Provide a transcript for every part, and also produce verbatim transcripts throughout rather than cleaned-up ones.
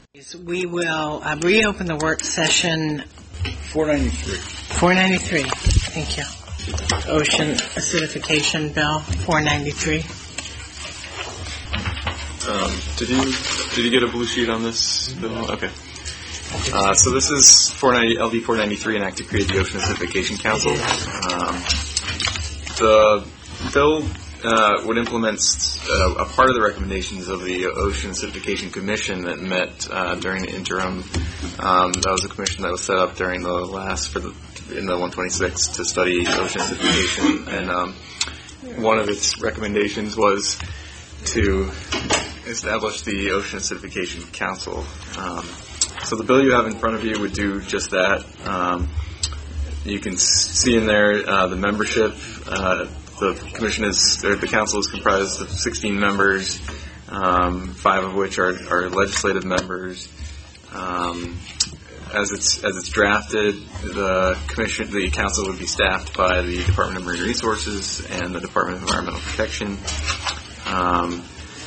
We will uh, reopen the work session. four ninety-three. four ninety-three. Thank you. Ocean acidification bill, four ninety-three. Um, did you did you get a blue sheet on this bill? Okay. Uh, so this is four ninety, L D four ninety-three, an act to create the Ocean Acidification Council. Um, the bill uh, would implement uh, a part of the recommendations of the Ocean Acidification Commission that met uh, during the interim. Um, that was a commission that was set up during the last for the in the one twenty-six to study ocean acidification, and um, one of its recommendations was to establish the Ocean Acidification Council. Um, so the bill you have in front of you would do just that. Um, you can see in there uh, the membership. Uh, the commission is, or the council is comprised of sixteen members, um, five of which are, are legislative members. Um, as it's as it's drafted, the commission, the council would be staffed by the Department of Marine Resources and the Department of Environmental Protection. Um,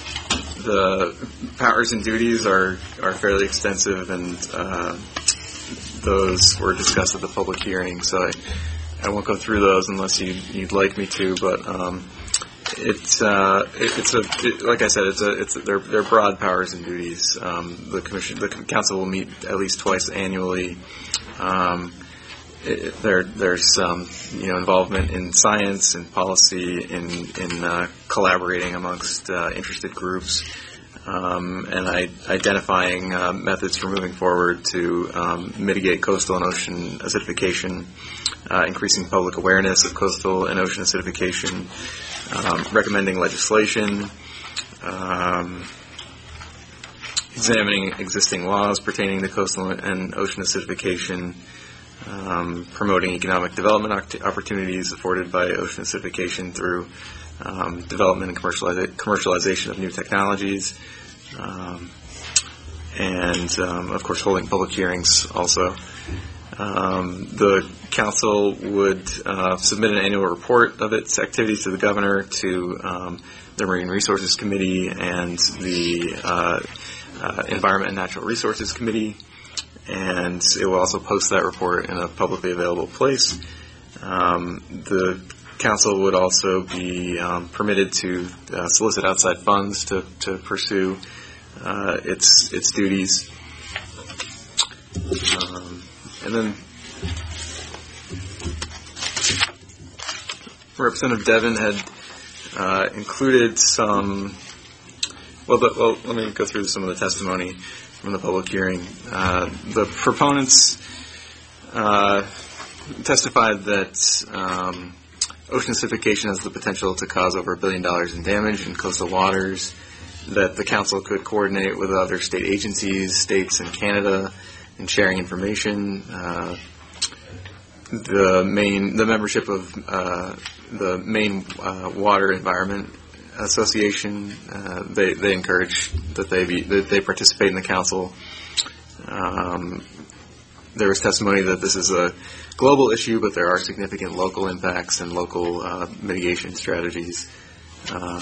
the powers and duties are, are fairly extensive, and uh, those were discussed at the public hearing. So I, I won't go through those unless you, you'd like me to. But um, it's uh, it, it's a it, like I said, it's a it's a, they're they're broad powers and duties. Um, the commission, the council will meet at least twice annually. Um, It, there, there's um, you know involvement in science and policy, in in uh, collaborating amongst uh, interested groups, um, and I, identifying uh, methods for moving forward to um, mitigate coastal and ocean acidification, uh, increasing public awareness of coastal and ocean acidification, um, recommending legislation, um, examining existing laws pertaining to coastal and ocean acidification. Um, promoting economic development opportunities afforded by ocean acidification through um, development and commercializa- commercialization of new technologies, um, and um, of course holding public hearings also. Um, the council would uh, submit an annual report of its activities to the governor, to um, the Marine Resources Committee and the uh, uh, Environment and Natural Resources Committee. And it will also post that report in a publicly available place. Um, the council would also be um, permitted to uh, solicit outside funds to, to pursue uh, its its duties. Um, and then Representative Devin had uh, included some. Well, but, well, let me go through some of the testimony from the public hearing. Uh, the proponents uh, testified that um, ocean acidification has the potential to cause over a billion dollars in damage in coastal waters, that the council could coordinate with other state agencies, states, and Canada in sharing information. Uh, the main, the membership of uh, the Maine uh, Water Environment Association, uh, they they encourage that they be that they participate in the council. Um, there was testimony that this is a global issue, but there are significant local impacts and local uh, mitigation strategies. Um,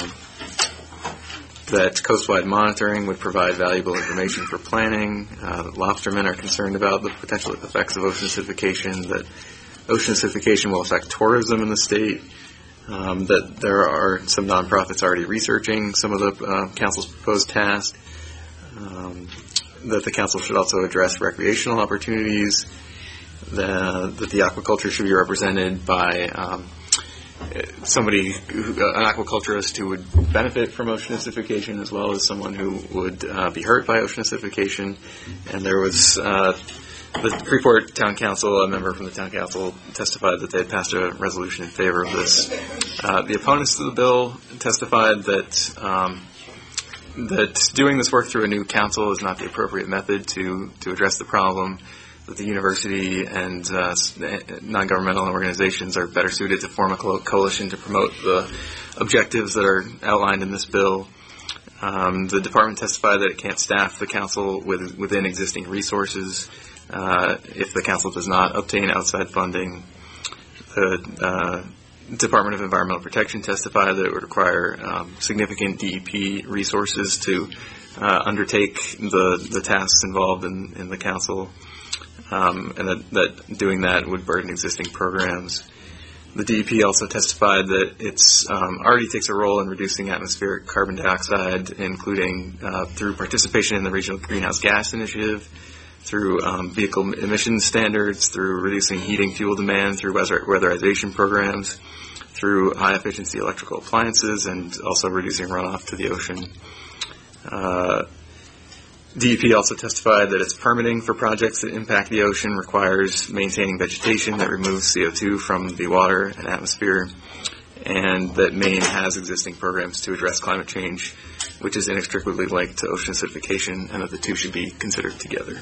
that coastwide monitoring would provide valuable information for planning. Uh, that lobstermen are concerned about the potential effects of ocean acidification. That ocean acidification will affect tourism in the state. Um, that there are some nonprofits already researching some of the uh, council's proposed tasks, um, that the council should also address recreational opportunities, the, that the aquaculture should be represented by um, somebody, who, uh, an aquaculturist who would benefit from ocean acidification as well as someone who would uh, be hurt by ocean acidification. And there was uh, the Freeport Town Council, a member from the Town Council, testified that they had passed a resolution in favor of this. Uh, the opponents to the bill testified that um, that doing this work through a new council is not the appropriate method to, to address the problem, that the university and uh, non-governmental organizations are better suited to form a co- coalition to promote the objectives that are outlined in this bill. Um, the department testified that it can't staff the council with, within existing resources. Uh, if the council does not obtain outside funding. The uh, Department of Environmental Protection testified that it would require um, significant D E P resources to uh, undertake the, the tasks involved in, in the council, um, and that, that doing that would burden existing programs. The D E P also testified that it's um, already takes a role in reducing atmospheric carbon dioxide, including uh, through participation in the Regional Greenhouse Gas Initiative, through um, vehicle emissions standards, through reducing heating fuel demand, through weather- weatherization programs, through high-efficiency electrical appliances, and also reducing runoff to the ocean. Uh, D E P also testified that its permitting for projects that impact the ocean requires maintaining vegetation that removes C O two from the water and atmosphere, and that Maine has existing programs to address climate change, which is inextricably linked to ocean acidification, and that the two should be considered together.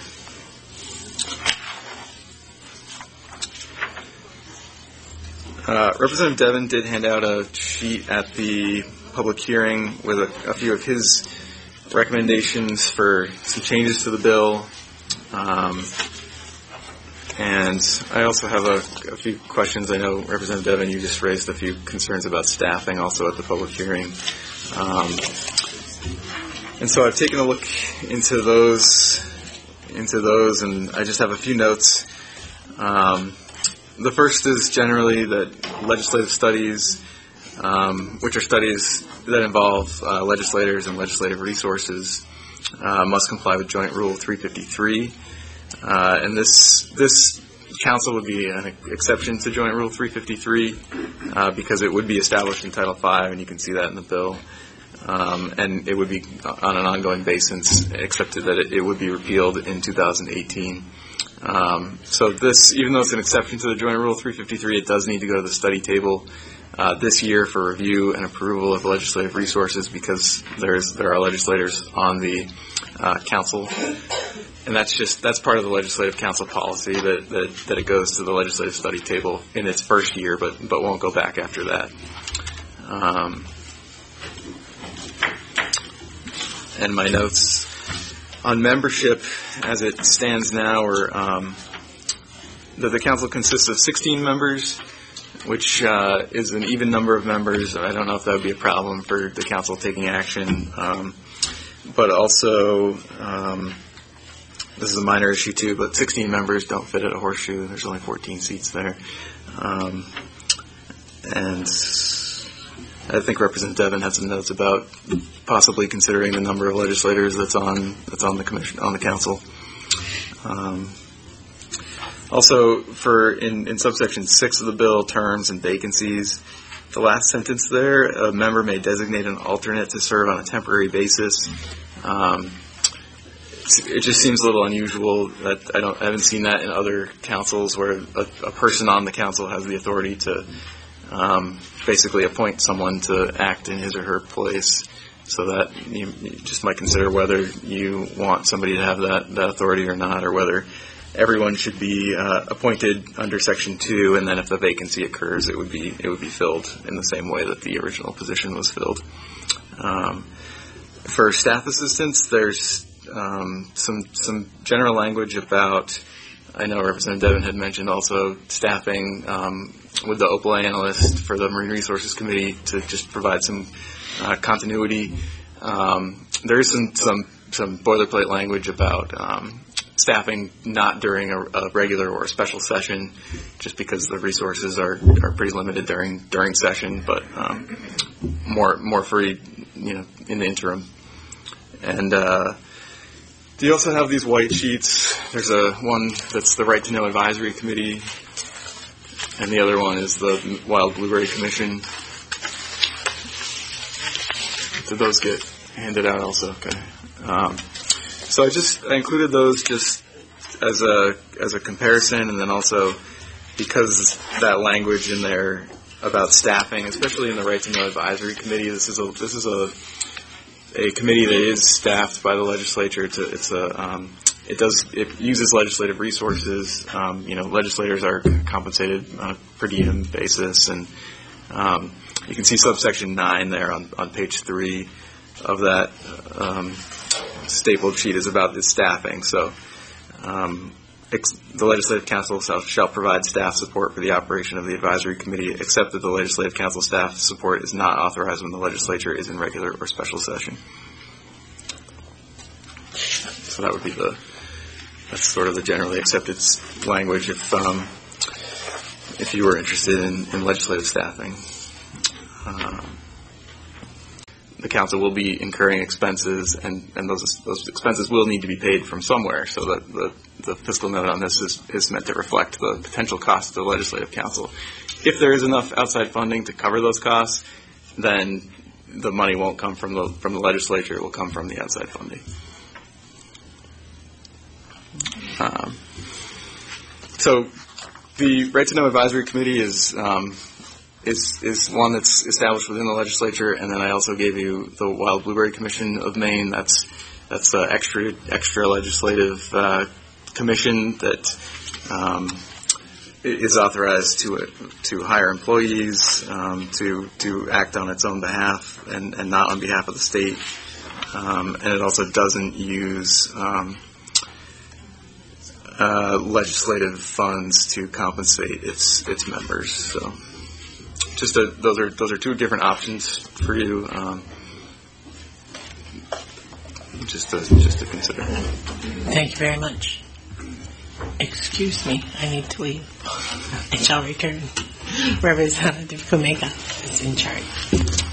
Uh, Representative Devon did hand out a sheet at the public hearing with a, a few of his recommendations for some changes to the bill. Um, and I also have a, a few questions. I know, Representative Devon, you just raised a few concerns about staffing also at the public hearing. Um, and so I've taken a look into those, into those, and I just have a few notes. Um, the first is generally that legislative studies, um, which are studies that involve uh, legislators and legislative resources, uh, must comply with Joint Rule three fifty-three. Uh, and this this council would be an exception to Joint Rule three fifty-three uh, because it would be established in Title five, and you can see that in the bill. Um, and it would be on an ongoing basis, except that it, it would be repealed in two thousand eighteen. Um, so this, even though it's an exception to the Joint Rule three fifty-three, it does need to go to the study table uh, this year for review and approval of legislative resources, because there's there are legislators on the uh, council, and that's just that's part of the legislative council policy that, that that it goes to the legislative study table in its first year, but but won't go back after that. Um, and my notes on membership, as it stands now, are um, that the council consists of sixteen members, which uh, is an even number of members. I don't know if that would be a problem for the council taking action, um, but also um, this is a minor issue too. But sixteen members don't fit at a horseshoe. There's only fourteen seats there, um, and I think Representative Devon had some notes about possibly considering the number of legislators that's on that's on the commission on the council. Um, also, for in, in subsection six of the bill, terms and vacancies, the last sentence there, a member may designate an alternate to serve on a temporary basis. Um, it just seems a little unusual that I don't I haven't seen that in other councils where a, a person on the council has the authority to Um, basically appoint someone to act in his or her place, so that you, you just might consider whether you want somebody to have that, that authority or not, or whether everyone should be uh, appointed under Section two, and then if the vacancy occurs, it would be it would be filled in the same way that the original position was filled. Um, for staff assistants, there's um, some some general language about. I know Representative Devon had mentioned also staffing um, with the O P L A analyst for the Marine Resources Committee to just provide some uh, continuity. Um, there is some, some, some boilerplate language about um, staffing not during a, a regular or a special session, just because the resources are, are pretty limited during during session, but um, more more free, you know, in the interim. And uh, you also have these white sheets. There's a one that's the Right to Know Advisory Committee, and the other one is the Wild Blueberry Commission. Did those get handed out also? Okay. Um, so I just I included those just as a as a comparison, and then also because that language in there about staffing, especially in the Right to Know Advisory Committee, this is a this is a a committee that is staffed by the legislature. To, it's a um, it does it uses legislative resources. Um, you know, legislators are compensated on a per diem basis, and um, you can see subsection nine there on, on page three of that um, stapled sheet is about the staffing. So um, ex- the Legislative Council shall, shall provide staff support for the operation of the advisory committee, except that the Legislative Council staff support is not authorized when the legislature is in regular or special session. so that would be the, that's sort of the generally accepted s- language if, um, if you were interested in, in legislative staffing. Um, the council will be incurring expenses, and, and those those expenses will need to be paid from somewhere. So that the, the fiscal note on this is, is meant to reflect the potential cost of the legislative council. If there is enough outside funding to cover those costs, then the money won't come from the from the legislature; it will come from the outside funding. Um, so, the Right to Know Advisory Committee is. Um, is is one that's established within the legislature, and then I also gave you the Wild Blueberry Commission of Maine. That's that's an extra extra legislative uh, commission that um, is authorized to to hire employees, um, to to act on its own behalf and, and not on behalf of the state. Um, and it also doesn't use um, uh, legislative funds to compensate its its members. So. Just a, those are those are two different options for you, um, just to just to consider. Thank you very much. Excuse me, I need to leave. I shall return. Representative Kumeka is in charge.